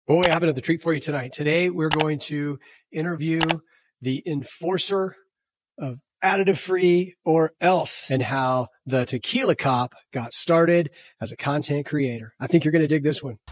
Boy, I have another treat for you tonight. Today, we're going to interview the enforcer of additive free or else and how the Tequila Cop got started as a content creator. I think you're going to dig this one.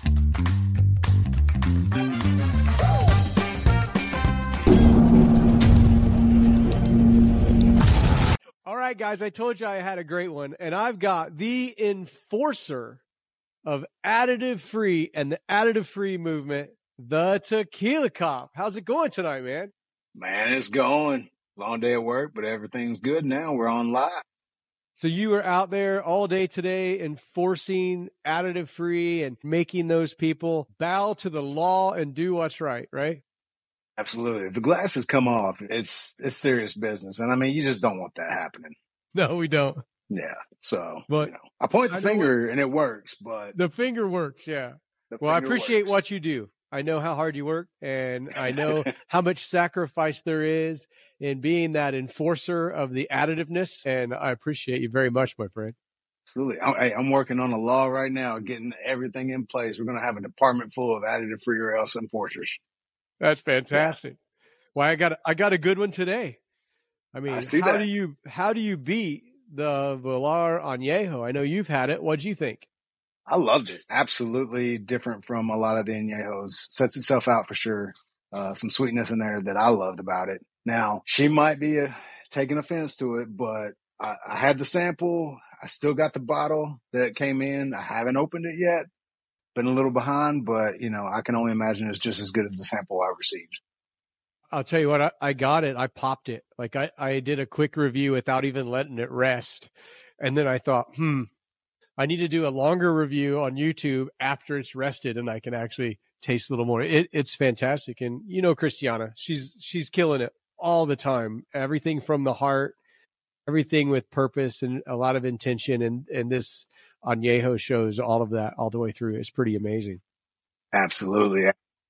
All right, guys, I told you I had a great one, and I've got the enforcer of additive free and the additive free movement, the Tequila Cop. How's it going tonight, man? Man, it's going. Long day at work, but everything's good now. We're on live. So you were out there all day today enforcing additive free and making those people bow to the law and do what's right, right? Absolutely. If the glasses come off, it's serious business. And I mean, you just don't want that happening. No, we don't. Yeah. So, but I point the finger and it works, but the finger works. Yeah. Well, I appreciate what you do. I know how hard you work, and I know how much sacrifice there is in being that enforcer of the additiveness. And I appreciate you very much, my friend. Absolutely. I'm working on a law right now, getting everything in place. We're going to have a department full of additive free or else enforcers. That's fantastic. Yeah. Well, I got a good one today. I mean, how do you beat the Velar Añejo? I know you've had it. What'd you think? I loved it. Absolutely different from a lot of the Añejos. Sets itself out for sure. Some sweetness in there that I loved about it. Now, she might be taking offense to it, but I had the sample. I still got the bottle that came in. I haven't opened it yet. Been a little behind, but, I can only imagine it's just as good as the sample I received. I'll tell you what, I got it. I popped it. Like I did a quick review without even letting it rest. And then I thought, I need to do a longer review on YouTube after it's rested and I can actually taste a little more. It's fantastic. And Christiana, she's killing it all the time. Everything from the heart, everything with purpose and a lot of intention. And this Añejo shows all of that all the way through. It's pretty amazing. Absolutely.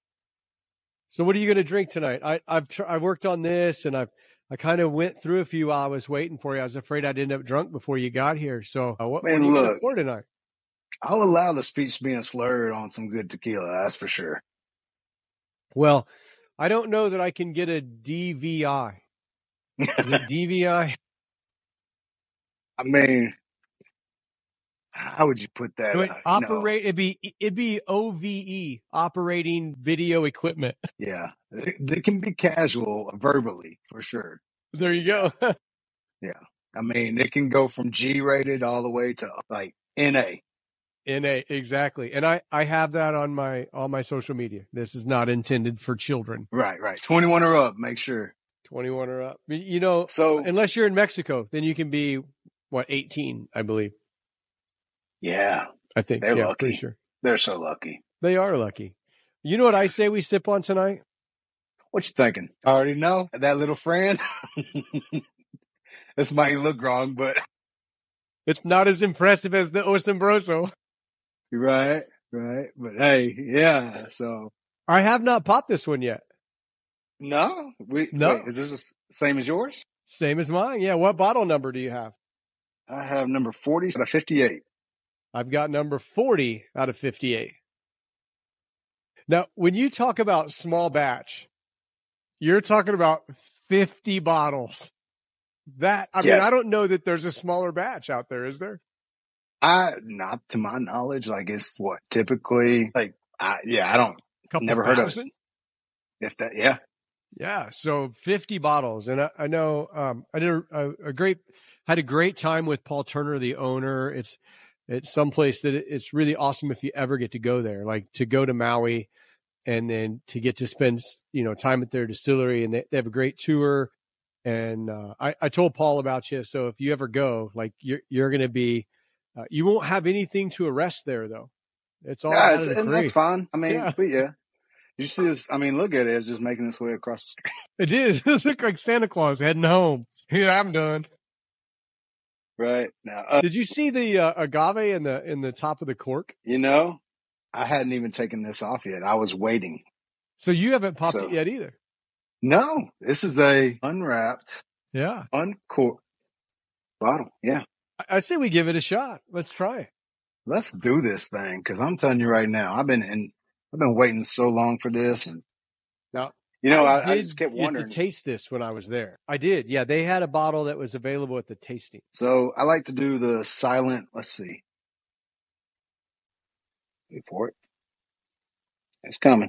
So what are you going to drink tonight? I worked on this and I kind of went through a few while I was waiting for you. I was afraid I'd end up drunk before you got here. So what are you going to pour tonight? I'll allow the speech being slurred on some good tequila. That's for sure. Well, I don't know that I can get a DVI. Is it DVI? I mean, how would you put that? It'd be OVE, operating video equipment. Yeah. They can be casual verbally for sure. There you go. Yeah. I mean, it can go from G rated all the way to like NA. NA, exactly. And I have that on my social media. This is not intended for children. Right. 21 or up, make sure. 21 or up. So unless you're in Mexico, then you can be 18, I believe. Yeah. I think they're lucky. Pretty sure. They're so lucky. They are lucky. You know what I say we sip on tonight? What you thinking? I already know. That little friend. This might look wrong, but it's not as impressive as the Osambroso. Right. But hey, yeah. So I have not popped this one yet. No? Wait, is this the same as yours? Same as mine. Yeah. What bottle number do you have? I have number 40 out of 58. I've got number 40 out of 58. Now, when you talk about small batch, you're talking about 50 bottles. Mean, I don't know that there's a smaller batch out there, is there? Not to my knowledge. Like, it's what typically, I don't, never heard of it. If that, yeah. Yeah. So 50 bottles. And I know, I did had a great time with Paul Turner, the owner. It's someplace that it's really awesome if you ever get to go there, like to go to Maui and then to get to spend, time at their distillery, and they have a great tour. And, I told Paul about you. So if you ever go, like you're going to be, you won't have anything to arrest there though. It's all and that's fine. I mean, but yeah. You see this? I mean, look at it. It's just making its way across the street. It did. It looked like Santa Claus heading home. Yeah, I'm done. Right now, did you see the agave in the top of the cork? I hadn't even taken this off yet. I was waiting. So you haven't popped it yet either? No, this is a unwrapped, uncorked bottle. Yeah, I'd say we give it a shot. Let's try it. Let's do this thing, because I'm telling you right now, I've been I've been waiting so long for this. And, Now, I just kept get to wondering. taste this when I was there. I did. Yeah, they had a bottle that was available at the tasting. So I like to do the silent. Let's see. Wait for it. It's coming.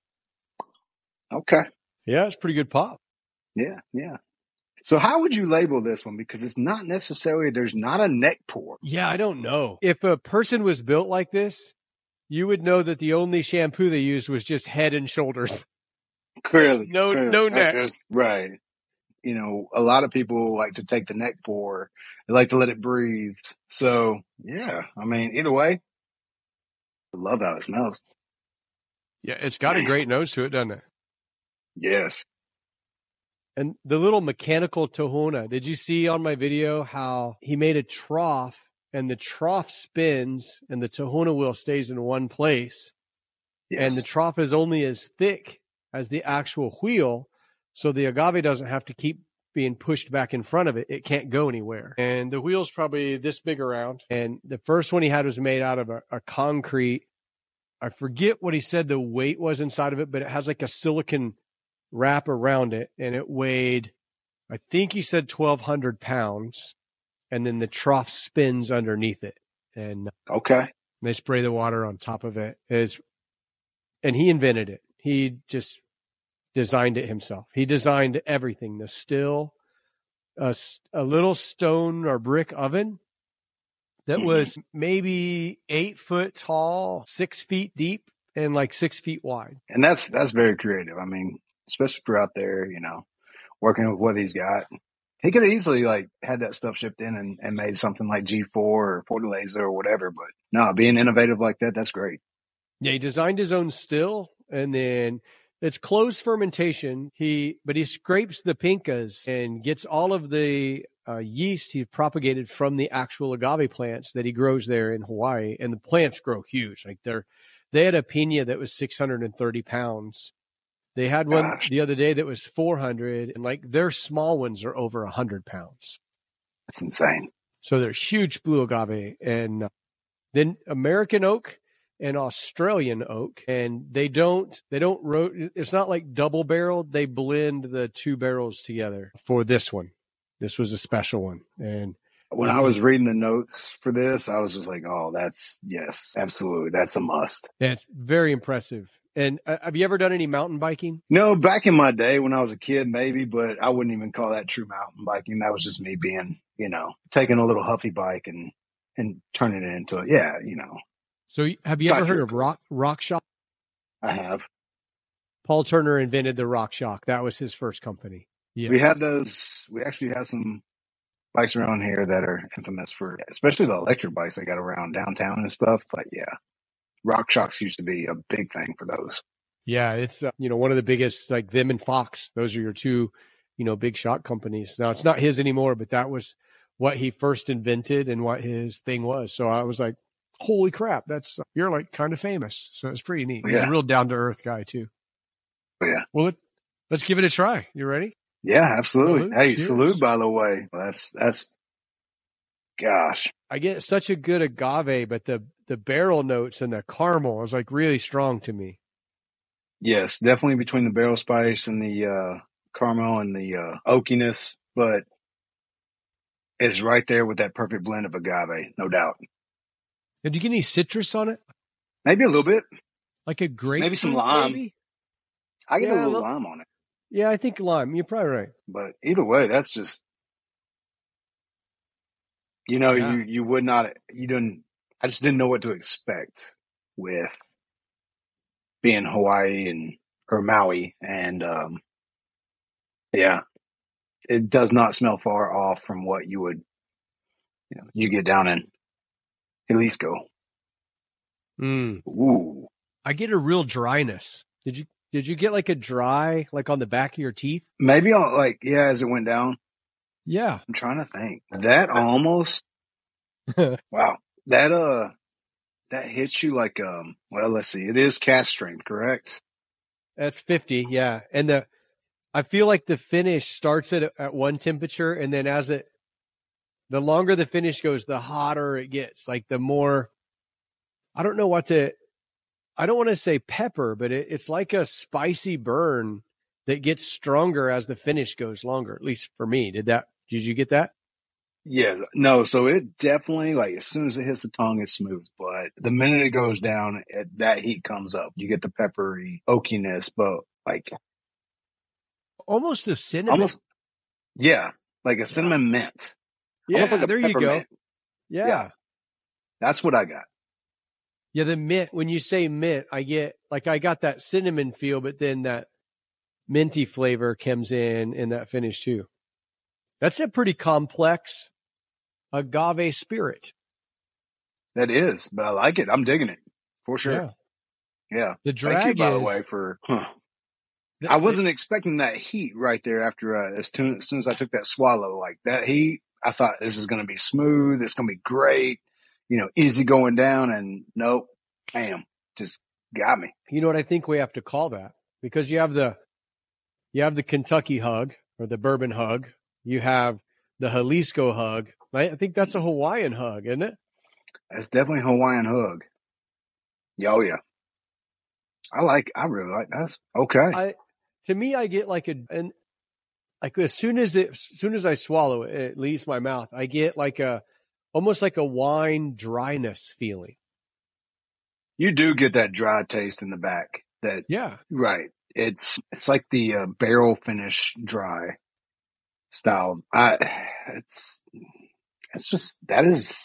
Okay. Yeah, it's pretty good pop. Yeah. So how would you label this one? Because it's not necessarily, there's not a neck pour. Yeah, I don't know. If a person was built like this, you would know that the only shampoo they used was just Head and Shoulders. Clearly. No neck. Right. A lot of people like to take the neck pour. They like to let it breathe. So, yeah. I mean, either way, I love how it smells. Yeah, it's got a great nose to it, doesn't it? Yes. And the little mechanical Tahona, did you see on my video how he made a trough and the trough spins and the Tahona wheel stays in one place? Yes. And the trough is only as thick as the actual wheel. So the agave doesn't have to keep being pushed back in front of it. It can't go anywhere. And the wheel's probably this big around. And the first one he had was made out of a concrete. I forget what he said the weight was inside of it, but it has like a silicon wrap around it. And it weighed, I think he said 1,200 pounds. And then the trough spins underneath it. And okay, they spray the water on top of it. And he invented it. He just designed it himself. He designed everything. The still, a little stone or brick oven that was maybe 8 foot tall, 6 feet deep, and like 6 feet wide. And that's very creative. I mean, especially for out there, working with what he's got. He could have easily had that stuff shipped in and made something like G4 or Fortaleza or whatever. But no, being innovative like that, that's great. Yeah, he designed his own still, and then it's closed fermentation. But he scrapes the pincas and gets all of the yeast he propagated from the actual agave plants that he grows there in Hawaii. And the plants grow huge. Like they had a piña that was 630 pounds. They had one the other day that was 400, and their small ones are over 100 pounds. That's insane. So they're huge blue agave. And then American oak and Australian oak, and they don't it's not like double barreled. They blend the two barrels together for this one. This was a special one. And when I was reading the notes for this, I was just like, oh, yes, absolutely. That's a must. Yeah, it's very impressive. And have you ever done any mountain biking? No, back in my day when I was a kid, maybe, but I wouldn't even call that true mountain biking. That was just me being, taking a little huffy bike and turning it into it. Yeah, So have you ever heard of RockShox? I have. Paul Turner invented the RockShox. That was his first company. Yeah. We have those. We actually have some bikes around here that are infamous for, especially the electric bikes they got around downtown and stuff. But yeah, RockShox used to be a big thing for those. Yeah, it's one of the biggest, like them and Fox. Those are your two, big shock companies. Now it's not his anymore, but that was what he first invented and what his thing was. So I was like, holy crap, you're kind of famous. So it's pretty neat. He's a real down to earth guy too. Yeah. Well, let's give it a try. You ready? Yeah, absolutely. Salute. Hey, Cheers. salute, by the way. That's gosh. I get such a good agave, but the barrel notes and the caramel is really strong to me. Yes, definitely between the barrel spice and the caramel and the oakiness, but it's right there with that perfect blend of agave, no doubt. Did you get any citrus on it? Maybe a little bit. Like a grape? Maybe some lime. Maybe? I get a little lime on it. Yeah, I think lime. You're probably right. But either way, that's just, you would not, I just didn't know what to expect with being Hawaii or Maui. And, yeah, it does not smell far off from what you would, you get down in Jalisco. Ooh. I get a real dryness. Did you get a dry, on the back of your teeth? Maybe as it went down. Yeah. I'm trying to think. That almost, wow. That hits you well, let's see. It is cast strength, correct? That's 50. Yeah. And I feel like the finish starts at one temperature. And then the longer the finish goes, the hotter it gets. The more, I don't know what to I don't want to say pepper, but it's like a spicy burn that gets stronger as the finish goes longer, at least for me. Did you get that? Yeah, no, so it definitely, like, as soon as it hits the tongue, it's smooth. But the minute it goes down, that heat comes up. You get the peppery oakiness, but like Almost a cinnamon. almost, yeah, like a cinnamon mint. Almost like Yeah, a there you go. peppermint. Yeah. That's what I got. Yeah, the mint, when you say mint, I got that cinnamon feel, but then that minty flavor comes in that finish too. That's a pretty complex agave spirit. That is, but I like it. I'm digging it for sure. Yeah. The drag Thank you, by the is way, I wasn't expecting that heat right there after as soon as I took that swallow. Like that heat, I thought this is going to be smooth. It's going to be great. Easy going down, and nope, bam, just got me. You know what I think we have to call that? Because you have the Kentucky hug or the bourbon hug. You have the Jalisco hug. I think that's a Hawaiian hug, isn't it? That's definitely a Hawaiian hug. Oh yeah. I really like that's okay. To me, I get like as soon as I swallow it, it leaves my mouth, I get almost like a wine dryness feeling. You do get that dry taste in the back. Yeah. Right. It's like the barrel finish dry style. It's just that is,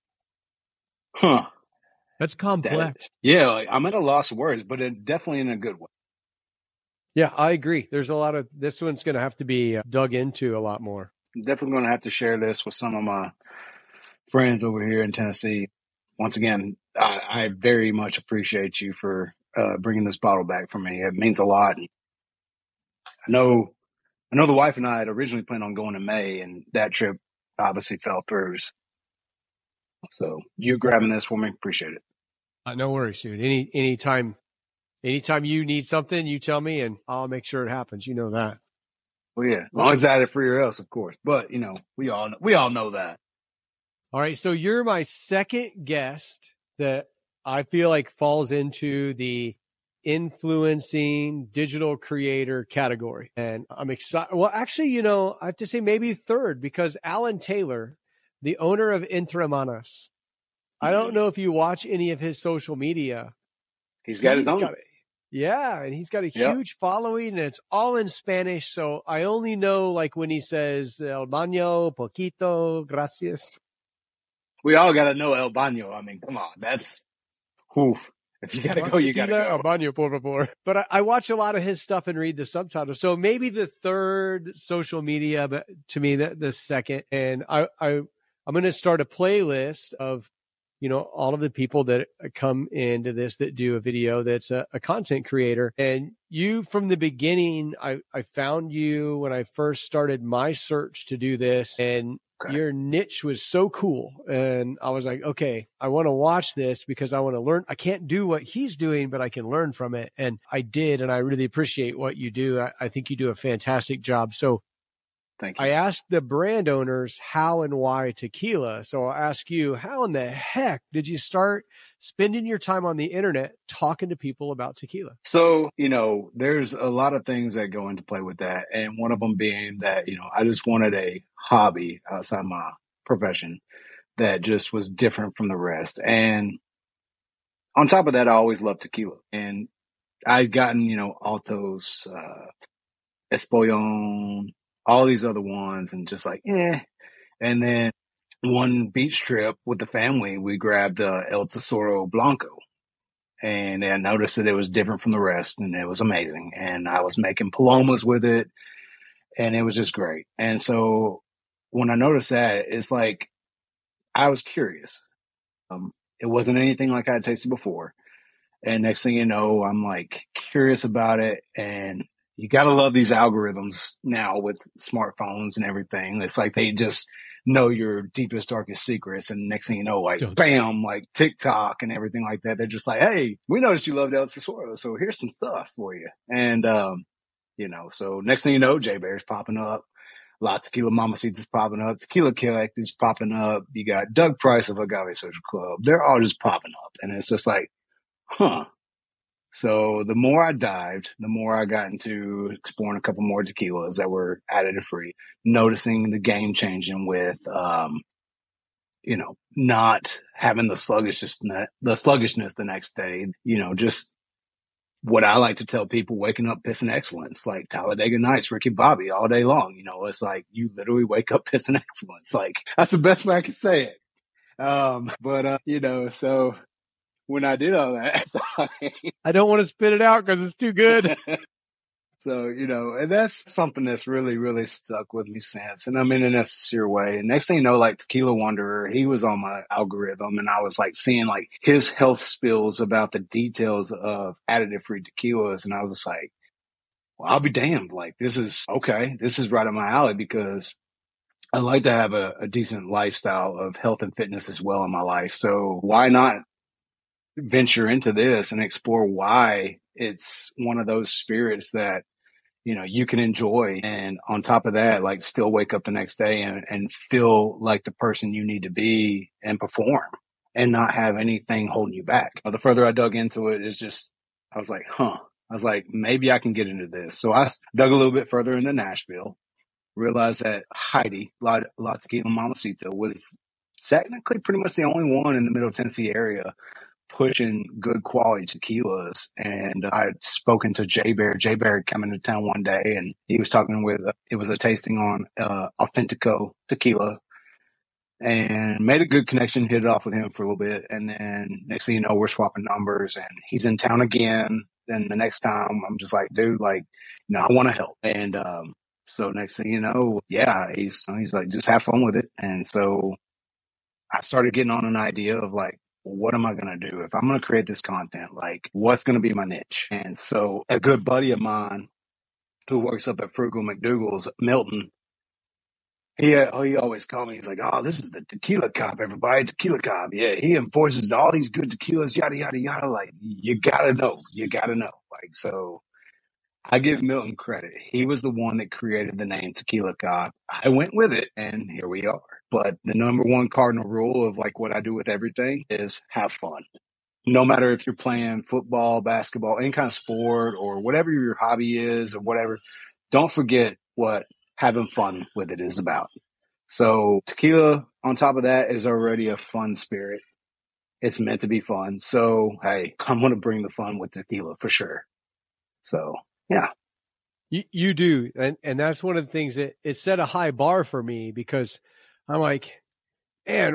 huh? That's complex. Like, I'm at a loss of words, but definitely in a good way. Yeah, I agree. There's a lot of this one's going to have to be dug into a lot more. I'm definitely going to have to share this with some of my friends over here in Tennessee. Once again, I very much appreciate you for bringing this bottle back for me. It means a lot. I know the wife and I had originally planned on going in May, and that trip obviously fell through. So you grabbing this for me, appreciate it. No worries, dude. Anytime you need something, you tell me, and I'll make sure it happens. You know that. Well, yeah, as long as I had it for your else, of course. But we all know that. All right, so you're my second guest that I feel like falls into the influencing digital creator category. And I'm excited. Well, actually, I have to say maybe third, because Alan Taylor, the owner of Entre Manos, I don't know if you watch any of his social media. He's got his own. And he's got a huge following, and it's all in Spanish. So I only know like when he says El baño, poquito, gracias. We all got to know El Baño. I mean, come on. That's, oof. If you got to go, you got to go. El baño, por favor. But I watch a lot of his stuff and read the subtitles. So maybe the third social media, but to me, the second. And I'm going to start a playlist of, all of the people that come into this that do a video that's a content creator. And you, from the beginning, I found you when I first started my search to do this, and your niche was so cool. And I was like, okay, I want to watch this because I want to learn. I can't do what he's doing, but I can learn from it. And I did. And I really appreciate what you do. I think you do a fantastic job. So thank you. I asked the brand owners how and why tequila. So I'll ask you, how in the heck did you start spending your time on the internet talking to people about tequila? So, there's a lot of things that go into play with that. And one of them being that, I just wanted a hobby outside my profession that just was different from the rest. And on top of that, I always loved tequila. And I'd gotten, Altos, Espollon, all these other ones, and just like, eh. And then one beach trip with the family, we grabbed El Tesoro Blanco. And I noticed that it was different from the rest, and it was amazing. And I was making palomas with it, and it was just great. And so when I noticed that, it's like I was curious. It wasn't anything like I had tasted before. And next thing you know, I'm like curious about it. And you got to love these algorithms now with smartphones and everything. It's like they just know your deepest, darkest secrets. And next thing you know, like, bam, like TikTok and everything like that. They're just like, hey, we noticed you loved El Tesoro, so here's some stuff for you. And, so next thing you know, J Bear's popping up. La Tequila Mamacita's popping up. Tequila Collector's popping up. You got Doug Price of Agave Social Club. They're all just popping up. And it's just like, huh. So the more I dived, the more I got into exploring a couple more tequilas that were additive free, noticing the game changing with, not having the sluggishness the next day, just what I like to tell people, waking up pissing excellence, like Talladega Nights, Ricky Bobby all day long. It's like you literally wake up pissing excellence. Like that's the best way I can say it. So when I did all that, I don't want to spit it out because it's too good. So, and that's something that's really, really stuck with me since. And I'm in a sincere way. And next thing you know, like Tequila Wanderer, he was on my algorithm and I was like seeing like his health spills about the details of additive free tequilas. And I was just like, well, I'll be damned. Like, this is okay. This is right up my alley because I like to have a decent lifestyle of health and fitness as well in my life. So why not venture into this and explore why it's one of those spirits that you can enjoy, and on top of that, like still wake up the next day and feel like the person you need to be and perform and not have anything holding you back. The further I dug into it, I was like, maybe I can get into this. So I dug a little bit further into Nashville, realized that Heidi, La Tequila Mamacita, was technically pretty much the only one in the Middle Tennessee area pushing good quality tequilas. And I'd spoken to Jay Bear. Jay Bear had come into town one day and he was talking it was a tasting on Authentico tequila, and made a good connection, hit it off with him for a little bit. And then next thing you know, we're swapping numbers and he's in town again. Then the next time I'm just like, dude, like, I want to help. And so next thing you know, yeah, he's like, just have fun with it. And so I started getting on an idea of like, what am I going to do? If I'm going to create this content, like what's going to be my niche? And so a good buddy of mine who works up at Frugal McDougal's, Milton, he always called me. He's like, oh, this is the tequila cop, everybody. Tequila cop. Yeah, he enforces all these good tequilas, yada, yada, yada. Like, you got to know. Like, so I give Milton credit. He was the one that created the name Tequila Cop. I went with it, and here we are. But the number one cardinal rule of like what I do with everything is have fun. No matter if you're playing football, basketball, any kind of sport, or whatever your hobby is or whatever, don't forget what having fun with it is about. So tequila, on top of that, is already a fun spirit. It's meant to be fun. So, hey, I'm going to bring the fun with tequila for sure. So, yeah. You do. And that's one of the things that it set a high bar for me, because I'm like, man,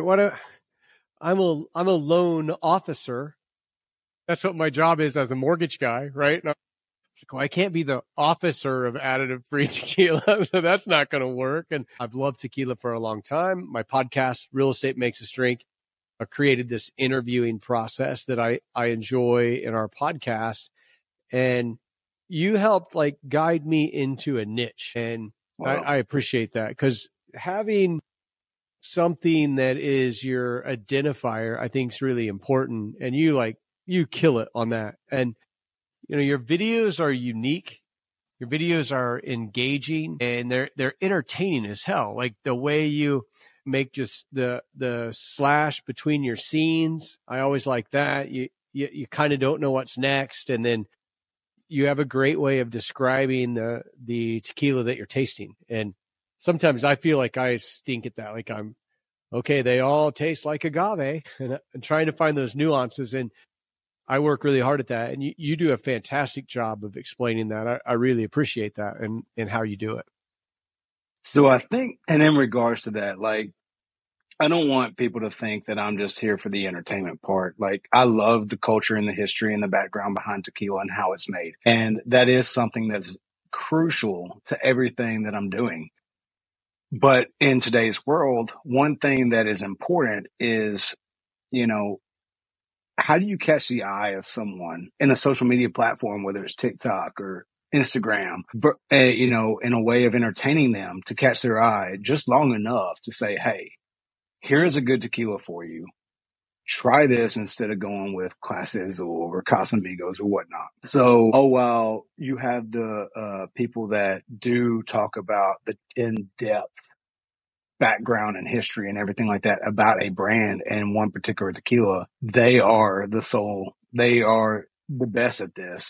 I'm a loan officer. That's what my job is as a mortgage guy, right? And it's like, well, I can't be the officer of additive free tequila, so that's not going to work. And I've loved tequila for a long time. My podcast, Real Estate Makes Us Drink, I created this interviewing process that I enjoy in our podcast. And you helped like guide me into a niche. And wow. I appreciate that, because having something that is your identifier, I think, is really important. And you kill it on that. And, your videos are unique. Your videos are engaging, and they're entertaining as hell. Like the way you make just the slash between your scenes. I always like that. You kind of don't know what's next. And then you have a great way of describing the tequila that you're tasting. And sometimes I feel like I stink at that. Like okay, they all taste like agave, and trying to find those nuances. And I work really hard at that. And you do a fantastic job of explaining that. I really appreciate that and how you do it. So I think, and in regards to that, like, I don't want people to think that I'm just here for the entertainment part. Like, I love the culture and the history and the background behind tequila and how it's made. And that is something that's crucial to everything that I'm doing. But in today's world, one thing that is important is, how do you catch the eye of someone in a social media platform, whether it's TikTok or Instagram, in a way of entertaining them to catch their eye just long enough to say, hey, here's a good tequila for you. Try this instead of going with Clases or Casamigos or whatnot. So, while you have the people that do talk about the in-depth background and history and everything like that about a brand and one particular tequila, they are the soul. They are the best at this.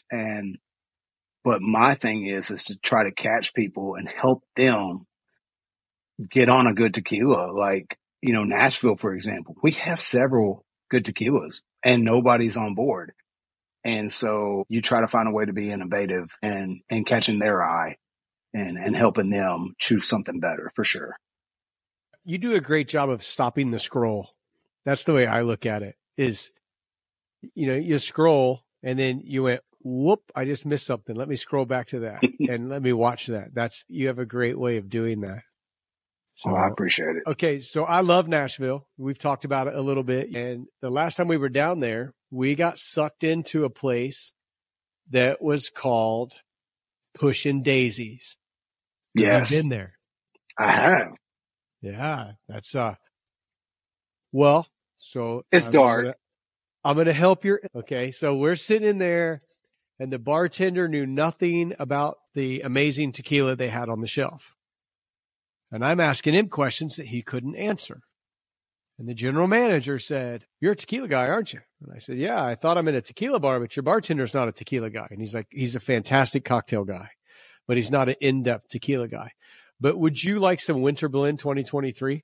But my thing is to try to catch people and help them get on a good tequila. Like, Nashville, for example, we have several good tequilas and nobody's on board. And so you try to find a way to be innovative and catching their eye and helping them choose something better for sure. You do a great job of stopping the scroll. That's the way I look at it is, you scroll and then you went, whoop, I just missed something. Let me scroll back to that and let me watch that. You have a great way of doing that. So I appreciate it. Okay. So I love Nashville. We've talked about it a little bit. And the last time we were down there, we got sucked into a place that was called Pushin' Daisies. Yes. Have you been there? I have. Yeah. That's, well, so it's dark. I'm going to help you. Okay. So we're sitting in there and the bartender knew nothing about the amazing tequila they had on the shelf. And I'm asking him questions that he couldn't answer. And the general manager said, "You're a tequila guy, aren't you?" And I said, "Yeah, I thought I'm in a tequila bar, but your bartender's not a tequila guy." And he's like, "He's a fantastic cocktail guy, but he's not an in-depth tequila guy. But would you like some Winter Blend 2023?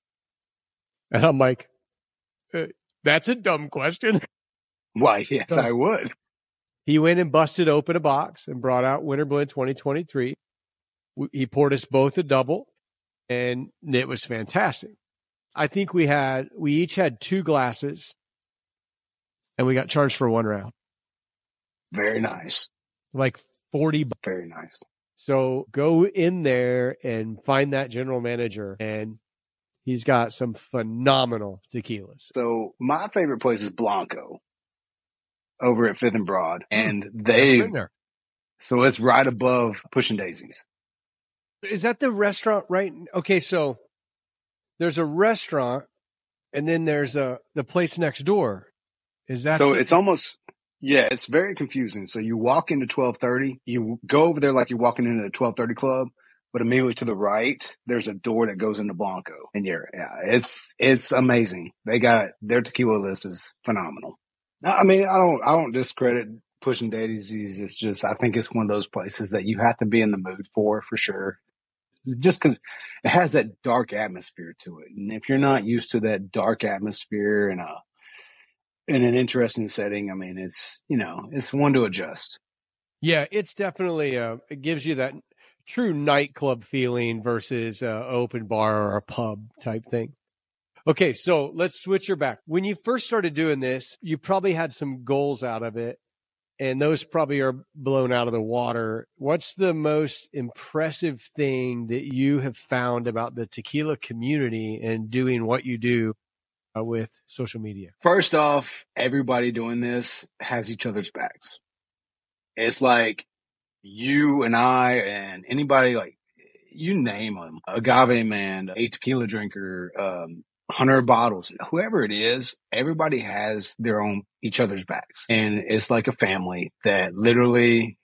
And I'm like, that's a dumb question. Why, yes, I would. He went and busted open a box and brought out Winter Blend 2023. He poured us both a double, and it was fantastic. I think we each had 2 glasses, and we got charged for 1 round. Very nice. Like $40. Very nice. So go in there and find that general manager, and he's got some phenomenal tequilas. So my favorite place is Blanco over at 5th and Broad. And so it's right above Pushin' Daisies. Is that the restaurant, right? Okay, so there's a restaurant, and then there's the place next door. Is that so? It's almost, yeah, it's very confusing. So you walk into 1230, you go over there like you're walking into the 1230 club, but immediately to the right, there's a door that goes into Blanco. And it's amazing. They got their tequila list is phenomenal. I mean, I don't discredit Pushin' Daisies. It's just, I think it's one of those places that you have to be in the mood for sure. Just because it has that dark atmosphere to it. And if you're not used to that dark atmosphere in an interesting setting, I mean, it's one to adjust. Yeah, it's definitely, it gives you that true nightclub feeling versus open bar or a pub type thing. Okay, so let's switch her back. When you first started doing this, you probably had some goals out of it, and those probably are blown out of the water. What's the most impressive thing that you have found about the tequila community and doing what you do with social media? First off, everybody doing this has each other's backs. It's like you and I and anybody, like, you name them, Agave Man, a tequila drinker, 100 bottles, whoever it is, everybody has each other's backs. And it's like a family that literally,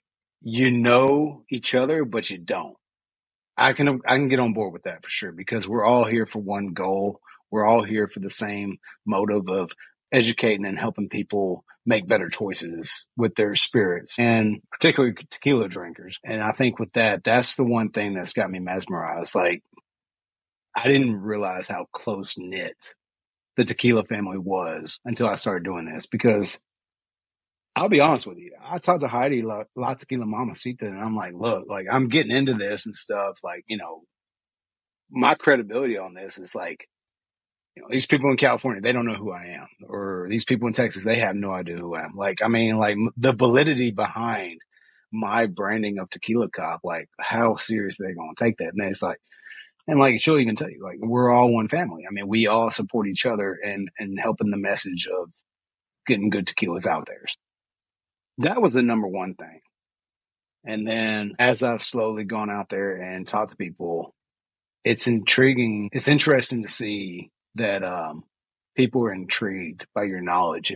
each other, but you don't. I can get on board with that for sure, because we're all here for one goal. We're all here for the same motive of educating and helping people make better choices with their spirits, and particularly tequila drinkers. And I think with that's the one thing that's got me mesmerized. Like, I didn't realize how close knit the tequila family was until I started doing this, because I'll be honest with you. I talked to Heidi La Tequila Mamacita, and I'm like, look, like, I'm getting into this and stuff. Like, my credibility on this is like, these people in California, they don't know who I am, or these people in Texas, they have no idea who I am. Like, I mean, like, the validity behind my branding of Tequila Cop, like, how serious are they going to take that? And it's like, and like, she'll even tell you, like, we're all one family. I mean, we all support each other and helping the message of getting good tequilas out there. That was the number one thing. And then as I've slowly gone out there and talked to people, it's intriguing. It's interesting to see that people are intrigued by your knowledge.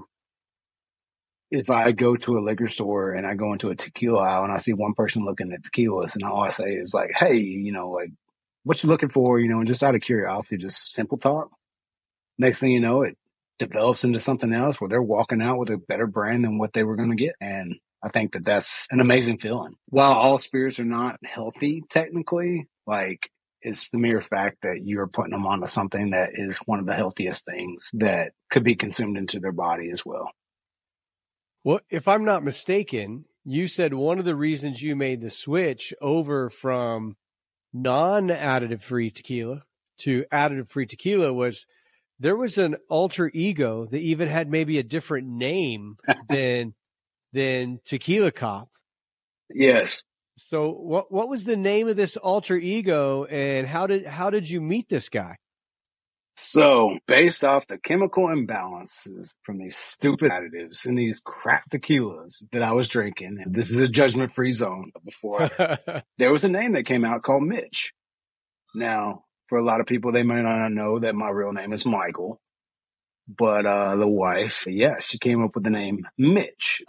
If I go to a liquor store and I go into a tequila aisle and I see one person looking at tequilas, and all I say is like, hey, like, what you looking for? And just out of curiosity, just simple talk. Next thing you know, develops into something else where they're walking out with a better brand than what they were going to get. And I think that that's an amazing feeling. While all spirits are not healthy technically, like it's the mere fact that you're putting them onto something that is one of the healthiest things that could be consumed into their body as well. Well, if I'm not mistaken, you said one of the reasons you made the switch over from non-additive free tequila to additive free tequila was there was an alter ego that even had maybe a different name than Tequila Cop. Yes. So what was the name of this alter ego, and how did you meet this guy? So based off the chemical imbalances from these stupid additives and these crap tequilas that I was drinking, and this is a judgment free zone before there was a name that came out called Mitch. Now, for a lot of people, they may not know that my real name is Michael, but the wife, she came up with the name Mitch.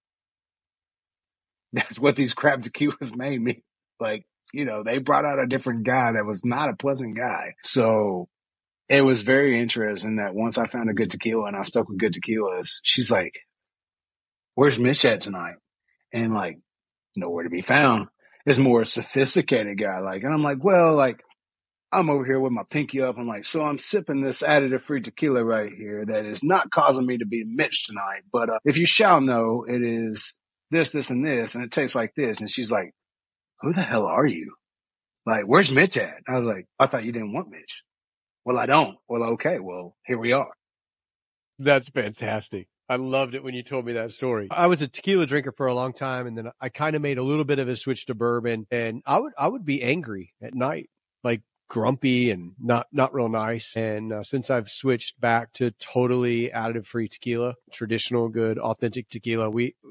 That's what these crab tequilas made me. Like, they brought out a different guy that was not a pleasant guy. So it was very interesting that once I found a good tequila and I stuck with good tequilas, she's like, "Where's Mitch at tonight?" And like, nowhere to be found. It's more a sophisticated guy. Like, and I'm like, well, like, I'm over here with my pinky up. I'm like, so I'm sipping this additive free tequila right here that is not causing me to be Mitch tonight. But if you shall know, it is this, this, and this, and it tastes like this. And she's like, who the hell are you? Like, where's Mitch at? I was like, I thought you didn't want Mitch. Well, I don't. Well, okay. Well, here we are. That's fantastic. I loved it when you told me that story. I was a tequila drinker for a long time, and then I kind of made a little bit of a switch to bourbon, and I would be angry at night, like grumpy and not real nice. And since I've switched back to totally additive free tequila, traditional, good, authentic tequila,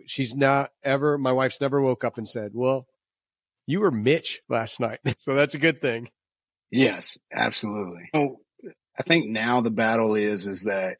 my wife's never woke up and said, well, you were Mitch last night. So that's a good thing. Yes, absolutely. So I think now the battle is that,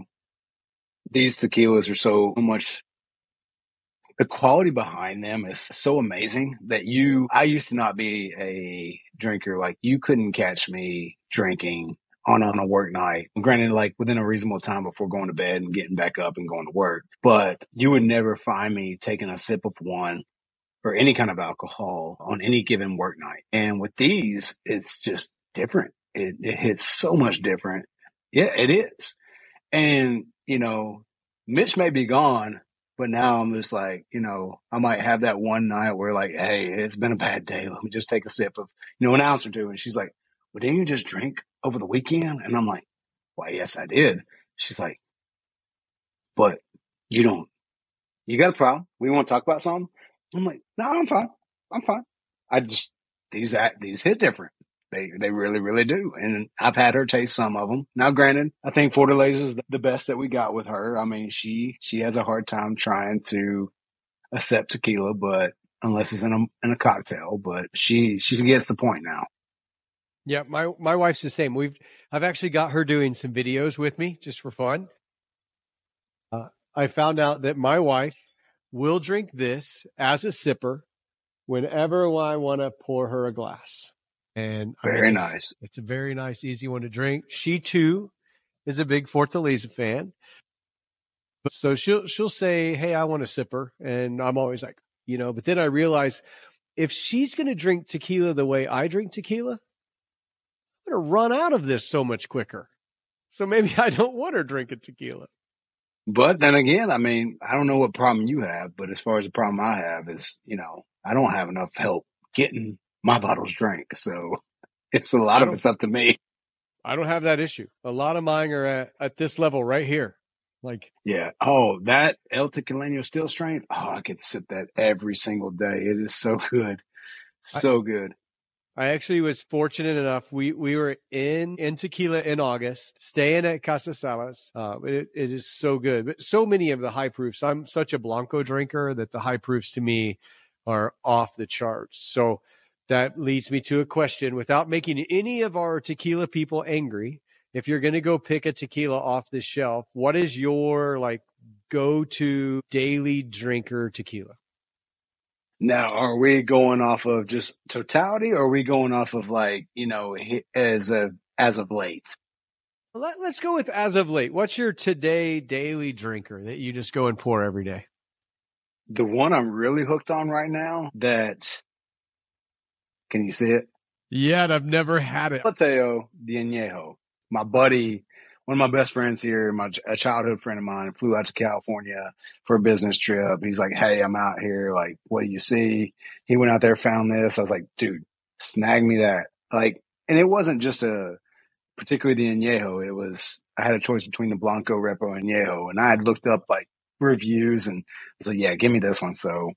these tequilas are so much, the quality behind them is so amazing that I used to not be a drinker. Like, you couldn't catch me drinking on a work night. Granted, like within a reasonable time before going to bed and getting back up and going to work, but you would never find me taking a sip of one or any kind of alcohol on any given work night. And with these, it's just different. It hits so much different. Yeah, it is. And, Mitch may be gone, but now I'm just like, I might have that one night where like, hey, it's been a bad day. Let me just take a sip of, an ounce or two. And she's like, well, didn't you just drink over the weekend? And I'm like, why, yes, I did. She's like, but you got a problem? We want to talk about something? I'm like, no, I'm fine. These hit different. They really, really do. And I've had her taste some of them. Now, granted, I think Fortaleza is the best that we got with her. I mean, she has a hard time trying to accept tequila, but unless it's in a cocktail, but she gets the point now. Yeah, my wife's the same. I've actually got her doing some videos with me just for fun. I found out that my wife will drink this as a sipper whenever I want to pour her a glass. And very nice. It's a very nice, easy one to drink. She too is a big Fortaleza fan. So she'll say, hey, I want a sipper. And I'm always like, but then I realize if she's going to drink tequila the way I drink tequila, I'm going to run out of this so much quicker. So maybe I don't want her drinking tequila. But then again, I mean, I don't know what problem you have, but as far as the problem I have is, I don't have enough help getting my bottles drank. So it's a lot of it's up to me. I don't have that issue. A lot of mine are at this level right here. Like, yeah. Oh, that El Tequileño Still Strength. Oh, I could sip that every single day. It is so good. So good. I actually was fortunate enough. We were in Tequila in August, staying at Casa Salas. It is so good. But so many of the high proofs, I'm such a Blanco drinker that the high proofs to me are off the charts. So that leads me to a question without making any of our tequila people angry. If you're going to go pick a tequila off the shelf, what is your like go-to daily drinker tequila? Now, are we going off of just totality, or are we going off of like, as of late? Let's go with as of late. What's your today daily drinker that you just go and pour every day? The one I'm really hooked on right now that, can you see it? Yeah, and I've never had it. Mateo de Añejo. My buddy, one of my best friends here, a childhood friend of mine, flew out to California for a business trip. He's like, hey, I'm out here. Like, what do you see? He went out there, found this. I was like, dude, snag me that. Like, and it wasn't just particularly the Añejo. It was, I had a choice between the Blanco, Repo, and Añejo. And I had looked up like reviews and I was like, yeah, give me this one. So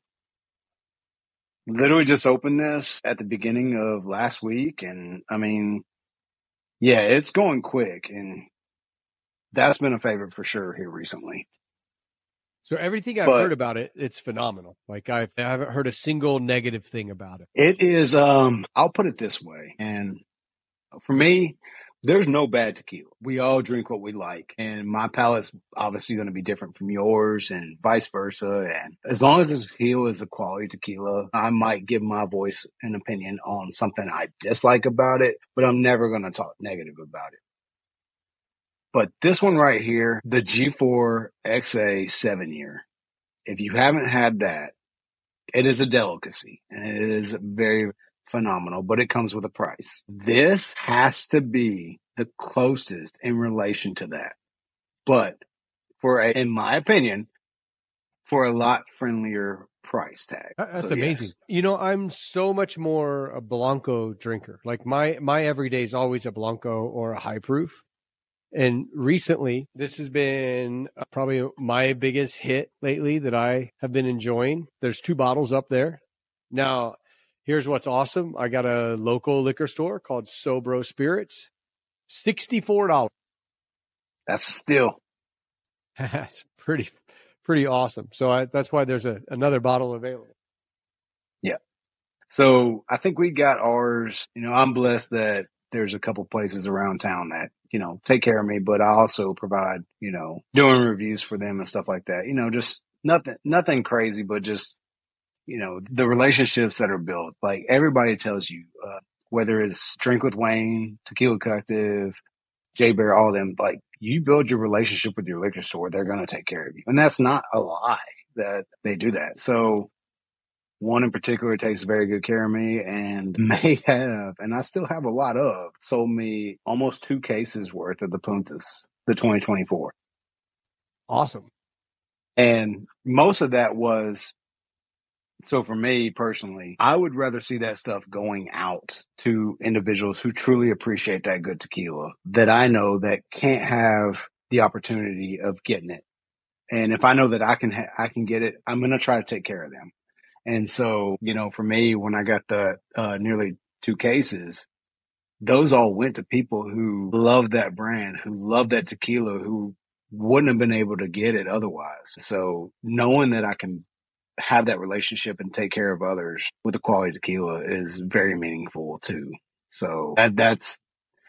literally just opened this at the beginning of last week. And I mean, yeah, it's going quick. And that's been a favorite for sure here recently. So everything I've heard about it, it's phenomenal. Like I haven't heard a single negative thing about it. It is, I'll put it this way. And for me, there's no bad tequila. We all drink what we like. And my palate's obviously going to be different from yours and vice versa. And as long as the tequila is a quality tequila, I might give my voice an opinion on something I dislike about it, but I'm never going to talk negative about it. But this one right here, the G4 XA 7-year, if you haven't had that, it is a delicacy and it is very phenomenal, but it comes with a price. This has to be the closest in relation to that. But in my opinion, for a lot friendlier price tag. That's amazing. Yes. You know, I'm so much more a Blanco drinker. Like my everyday is always a Blanco or a high proof. And recently, this has been probably my biggest hit lately that I have been enjoying. There's 2 bottles up there. Now, here's what's awesome. I got a local liquor store called Sobro Spirits. $64. That's a steal. That's pretty awesome. So that's why there's another bottle available. Yeah. So I think we got ours. You know, I'm blessed that there's a couple places around town that, you know, take care of me, but I also provide, you know, doing reviews for them and stuff like that. You know, just nothing crazy, but just, you know, the relationships that are built. Like everybody tells you, whether it's Drink with Wayne, Tequila Collective, Jay Bear, all of them, like you build your relationship with your liquor store, they're going to take care of you. And that's not a lie that they do that. So one in particular takes very good care of me and may have, and I still have a lot of, sold me almost 2 cases worth of the Puntas, the 2024. Awesome. And most of that was, so for me personally, I would rather see that stuff going out to individuals who truly appreciate that good tequila that I know that can't have the opportunity of getting it. And if I know that I can get it, I'm going to try to take care of them. And so, you know, for me, when I got the nearly 2 cases, those all went to people who love that brand, who love that tequila, who wouldn't have been able to get it otherwise. So knowing that I can have that relationship and take care of others with a quality tequila is very meaningful too. So that's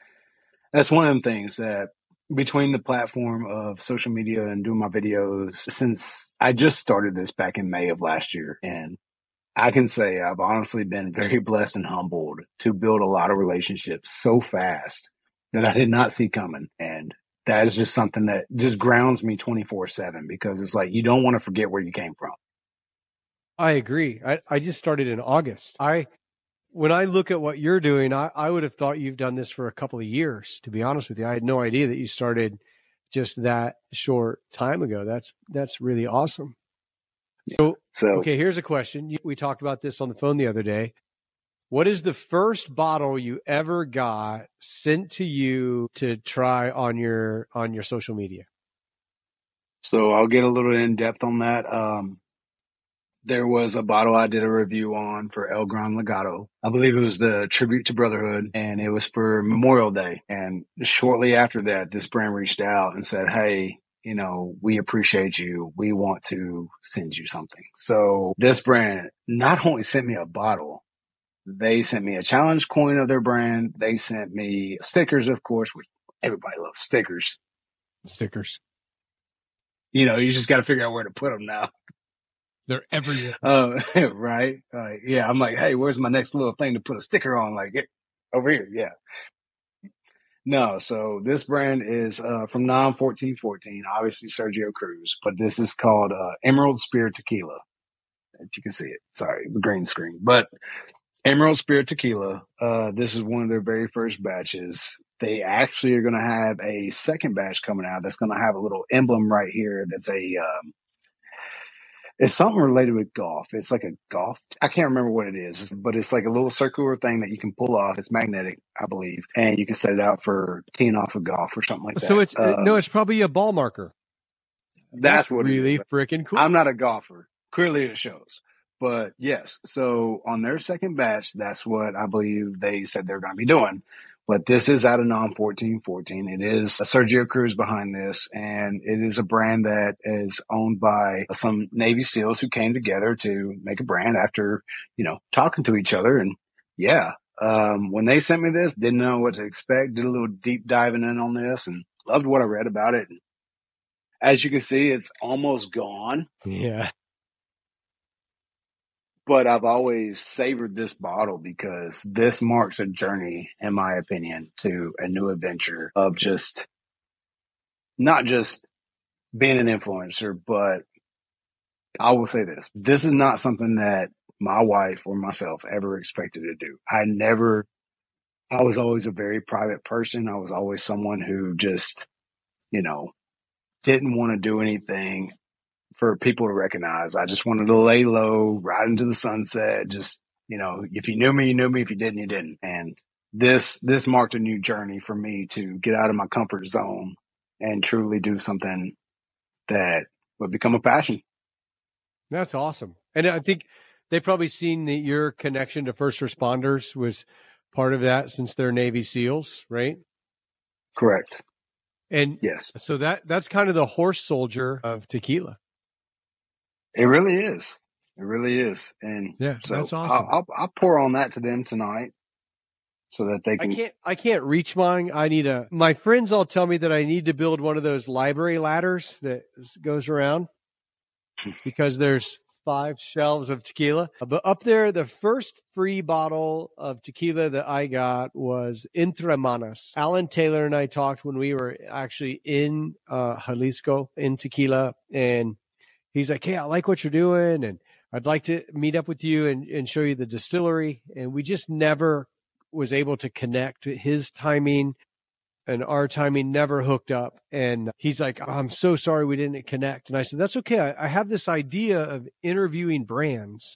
one of the things that between the platform of social media and doing my videos, since I just started this back in May of last year, and I can say I've honestly been very blessed and humbled to build a lot of relationships so fast that I did not see coming. And that is just something that just grounds me 24/7 because it's like, you don't want to forget where you came from. I agree. I just started in August. When I look at what you're doing, I would have thought you've done this for a couple of years, to be honest with you. I had no idea that you started just that short time ago. That's really awesome. So, okay, here's a question. We talked about this on the phone the other day. What is the first bottle you ever got sent to you to try on your social media? So I'll get a little in depth on that. There was a bottle I did a review on for El Gran Legado. I believe it was the Tribute to Brotherhood, and it was for Memorial Day. And shortly after that, this brand reached out and said, hey, you know, we appreciate you. We want to send you something. So this brand not only sent me a bottle, they sent me a challenge coin of their brand. They sent me stickers, of course, which everybody loves stickers. Stickers. You know, you just got to figure out where to put them now. They're everywhere. Right. Yeah. I'm like, hey, where's my next little thing to put a sticker on? Like, over here. Yeah. No, so this brand is from Non 1414, obviously Sergio Cruz, but this is called Emerald Spirit Tequila. If you can see it, sorry, the green screen, but Emerald Spirit Tequila. This is one of their very first batches. They actually are going to have a second batch coming out that's going to have a little emblem right here. That's it's something related with golf. It's like a golf. I can't remember what it is, but it's like a little circular thing that you can pull off. It's magnetic, I believe, and you can set it out for teeing off a golf or something like that. So it's no, it's probably a ball marker. That's what really it is. Freaking cool. I'm not a golfer. Clearly, it shows. But yes, so on their second batch, that's what I believe they said they're going to be doing. But this is out of Non 1414. It is Sergio Cruz behind this, and it is a brand that is owned by some Navy SEALs who came together to make a brand after, talking to each other. And yeah, when they sent me this, didn't know what to expect, did a little deep diving in on this, and loved what I read about it. As you can see, it's almost gone. Yeah. But I've always savored this bottle because this marks a journey, in my opinion, to a new adventure of just not just being an influencer, but I will say this. This is not something that my wife or myself ever expected to do. I was always a very private person. I was always someone who just, didn't want to do anything for people to recognize. I just wanted to lay low, ride into the sunset. Just, if you knew me, you knew me. If you didn't, you didn't. And this marked a new journey for me to get out of my comfort zone and truly do something that would become a passion. That's awesome. And I think they probably seen that your connection to first responders was part of that since they're Navy SEALs, right? Correct. And yes, so that's kind of the horse soldier of tequila. It really is. It really is. And yeah, so that's awesome. I'll pour on that to them tonight so that they can. I can't reach mine. My friends all tell me that I need to build one of those library ladders that goes around because there's 5 shelves of tequila. But up there, the first free bottle of tequila that I got was Entre Manos. Alan Taylor and I talked when we were actually in Jalisco in tequila, and he's like, hey, I like what you're doing, and I'd like to meet up with you and show you the distillery. And we just never was able to connect. His timing and our timing never hooked up. And he's like, I'm so sorry we didn't connect. And I said, that's okay. I have this idea of interviewing brands.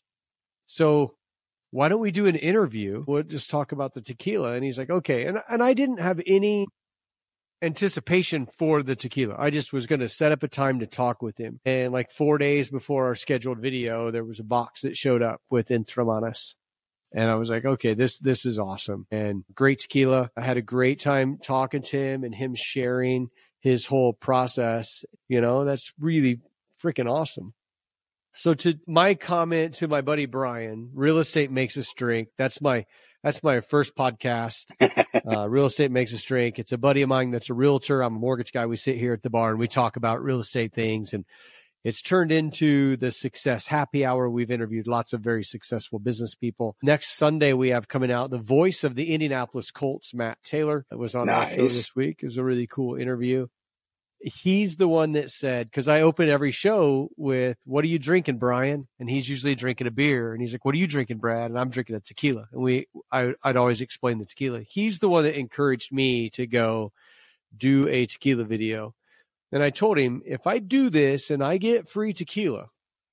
So why don't we do an interview? We'll just talk about the tequila. And he's like, okay. And I didn't have any anticipation for the tequila. I just was going to set up a time to talk with him. And like 4 days before our scheduled video, there was a box that showed up with Entre Manos. And I was like, okay, this is awesome. And great tequila. I had a great time talking to him and him sharing his whole process. That's really freaking awesome. So to my comment to my buddy Brian, Real Estate Makes Us Drink. That's my first podcast. Real Estate Makes Us Drink. It's a buddy of mine that's a realtor. I'm a mortgage guy. We sit here at the bar and we talk about real estate things, and it's turned into the Success Happy Hour. We've interviewed lots of very successful business people. Next Sunday, we have coming out the voice of the Indianapolis Colts, Matt Taylor, that was on our show this week. It was a really cool interview. He's the one that said, because I open every show with, what are you drinking, Brian? And he's usually drinking a beer. And he's like, what are you drinking, Brad? And I'm drinking a tequila. And I'd always explain the tequila. He's the one that encouraged me to go do a tequila video. And I told him, if I do this and I get free tequila,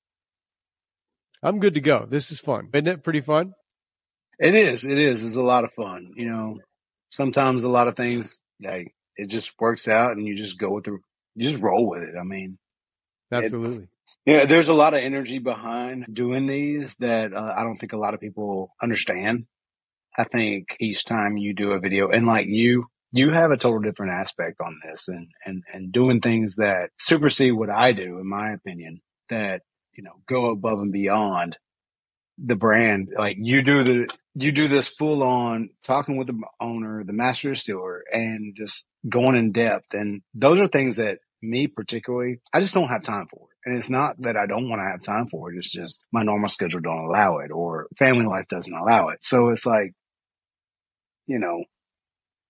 I'm good to go. This is fun. Isn't it pretty fun? It is. It's a lot of fun. Sometimes a lot of things, it just works out and you just you just roll with it. I mean, absolutely. There's a lot of energy behind doing these that I don't think a lot of people understand. I think each time you do a video, and like you have a total different aspect on this and doing things that supersede what I do, in my opinion, that, go above and beyond the brand. Like you do this full on talking with the owner, the master distiller, and just going in depth. And those are things that me particularly, I just don't have time for. And it's not that I don't want to have time for it. It's just my normal schedule don't allow it, or family life doesn't allow it. So it's like,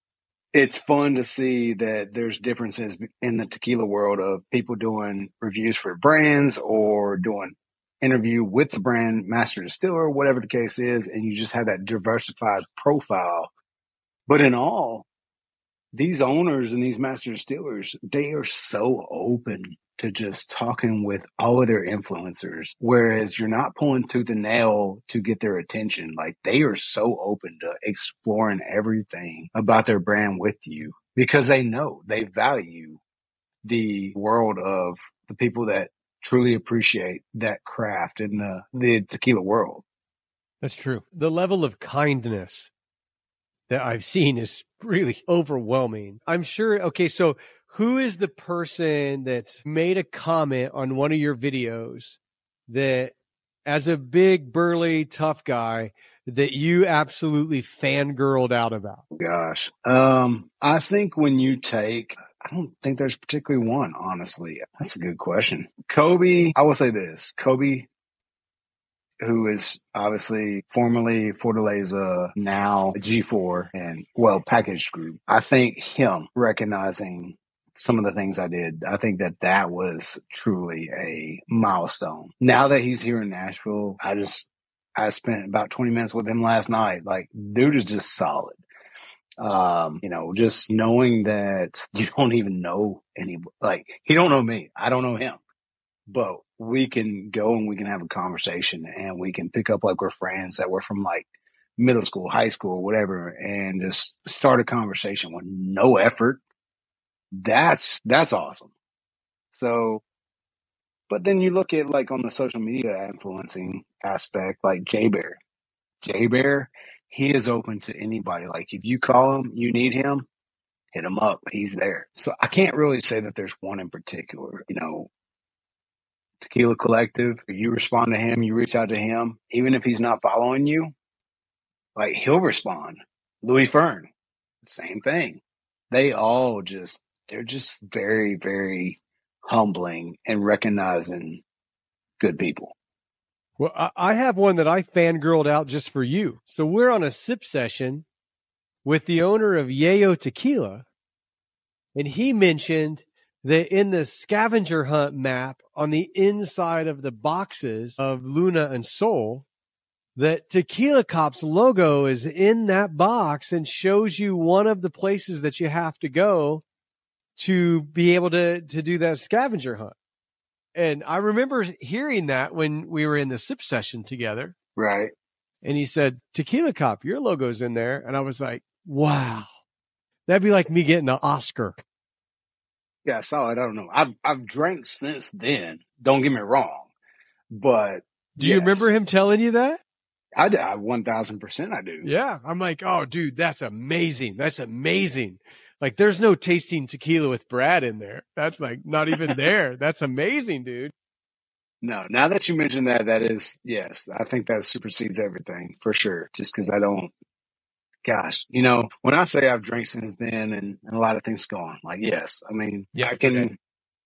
it's fun to see that there's differences in the tequila world of people doing reviews for brands or doing interview with the brand master distiller, whatever the case is, and you just have that diversified profile. But in all, these owners and these master distillers, they are so open to just talking with all of their influencers, whereas you're not pulling tooth and nail to get their attention. Like, they are so open to exploring everything about their brand with you because they know they value the world of the people that truly appreciate that craft in the tequila world. That's true. The level of kindness that I've seen is really overwhelming. I'm sure. Okay. So who is the person that's made a comment on one of your videos that, as a big, burly, tough guy, that you absolutely fangirled out about? Gosh. I think when you take, I don't think there's particularly one, honestly. That's a good question. Kobe, I will say this. Kobe, who is obviously formerly Fortaleza, now G4 and Packaged Group. I think him recognizing some of the things I did, I think that was truly a milestone. Now that he's here in Nashville, I spent about 20 minutes with him last night. Like, dude is just solid. Just knowing that you don't even know like, he don't know me. I don't know him. But we can go and we can have a conversation and we can pick up like we're friends that were from like middle school, high school, whatever, and just start a conversation with no effort. That's awesome. So, but then you look at like on the social media influencing aspect, like Jay Bear. Jay Bear, he is open to anybody. Like, if you call him, you need him, hit him up. He's there. So I can't really say that there's one in particular, Tequila Collective, you respond to him, you reach out to him, even if he's not following you, like, he'll respond. Louis Fern, same thing. They're just very, very humbling and recognizing good people. Well, I have one that I fangirled out just for you. So we're on a sip session with the owner of Yayo Tequila, and he mentioned that in the scavenger hunt map on the inside of the boxes of Luna and Sol, that Tequila Cop's logo is in that box and shows you one of the places that you have to go to be able to do that scavenger hunt. And I remember hearing that when we were in the sip session together. Right. And he said, Tequila Cop, your logo's in there. And I was like, wow, that'd be like me getting an Oscar. Yeah, I saw it. I don't know. I've drank since then. Don't get me wrong. But do you remember him telling you that? I 1,000% I do. Yeah. I'm like, oh, dude, that's amazing. That's amazing. Like, there's no tasting tequila with Brad in there. That's like not even there. That's amazing, dude. No, now that you mentioned that is, yes, I think that supersedes everything for sure. Just because gosh, when I say I've drank since then and a lot of things gone, like, yes, I mean, yeah, I can. Okay.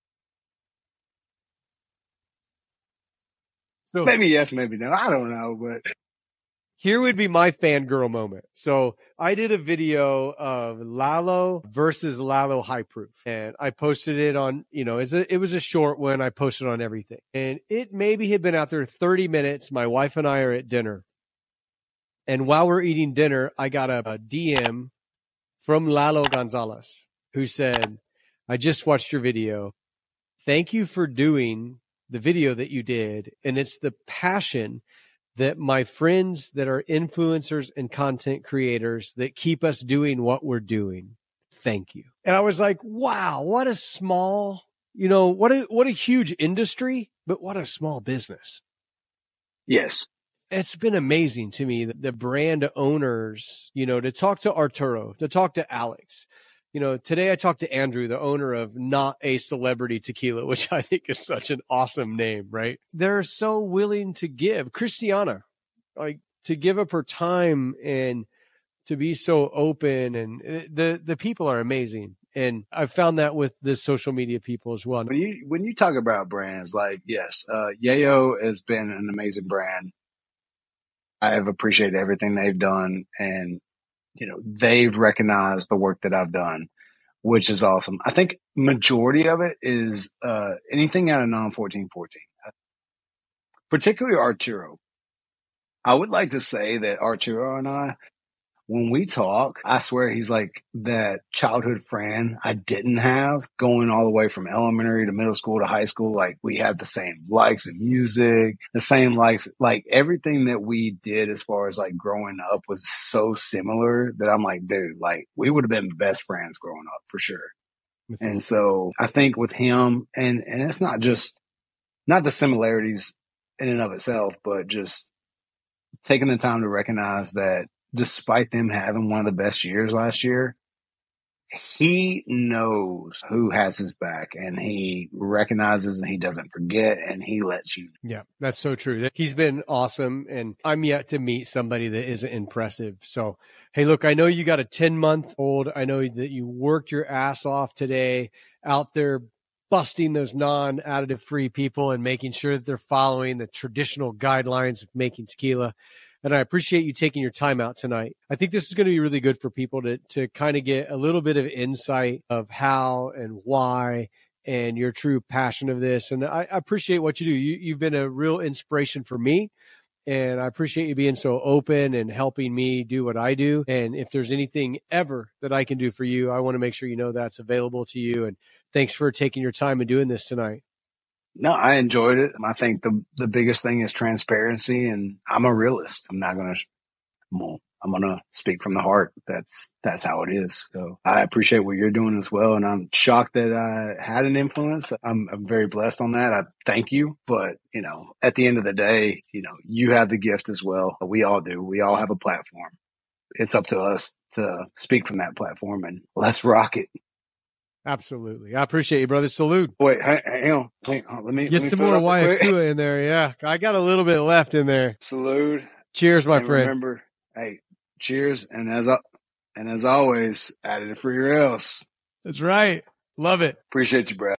So maybe yes, maybe no. I don't know, but here would be my fangirl moment. So I did a video of Lalo versus Lalo High Proof, and I posted it on, it was a short one. I posted on everything, and it maybe had been out there 30 minutes. My wife and I are at dinner, and while we're eating dinner, I got a DM from Lalo Gonzalez, who said, I just watched your video. Thank you for doing the video that you did. And it's the passion that my friends that are influencers and content creators that keep us doing what we're doing. Thank you. And I was like, wow, what a small, what a huge industry, but what a small business. Yes. It's been amazing to me that the brand owners, to talk to Arturo, to talk to Alex. Today I talked to Andrew, the owner of Not a Celebrity Tequila, which I think is such an awesome name, right? They're so willing to give. Christiana, like, to give up her time and to be so open, and the people are amazing. And I've found that with the social media people as well. When you talk about brands, like, yes, Yayo has been an amazing brand. I have appreciated everything they've done, and they've recognized the work that I've done, which is awesome. I think majority of it is anything out of non-1414, particularly Arturo. I would like to say that Arturo and I, when we talk, I swear he's like that childhood friend I didn't have going all the way from elementary to middle school to high school. Like we had the same likes in music, the same likes, like everything that we did as far as like growing up was so similar that I'm like, dude, like we would have been best friends growing up for sure. And so I think with him, and it's not the similarities in and of itself, but just taking the time to recognize that despite them having one of the best years last year, he knows who has his back and he recognizes and he doesn't forget and he lets you. Yeah, that's so true. He's been awesome. And I'm yet to meet somebody that isn't impressive. So, hey, look, I know you got a 10-month-old. I know that you worked your ass off today out there busting those non-additive free people and making sure that they're following the traditional guidelines of making tequila. And I appreciate you taking your time out tonight. I think this is going to be really good for people to kind of get a little bit of insight of how and why and your true passion of this. And I appreciate what you do. You've been a real inspiration for me. And I appreciate you being so open and helping me do what I do. And if there's anything ever that I can do for you, I want to make sure you know that's available to you. And thanks for taking your time and doing this tonight. No, I enjoyed it. I think the biggest thing is transparency, and I'm a realist. I'm going to speak from the heart. That's how it is. So I appreciate what you're doing as well. And I'm shocked that I had an influence. I'm very blessed on that. I thank you. But, at the end of the day, you have the gift as well. We all do. We all have a platform. It's up to us to speak from that platform, and let's rock it. Absolutely. I appreciate you, brother. Salute. Wait, hang on. Let me get some more Waiakua in there. Yeah. I got a little bit left in there. Salute. Cheers, my friend. Remember, hey, cheers. And as always, additive free or else. That's right. Love it. Appreciate you, Brad.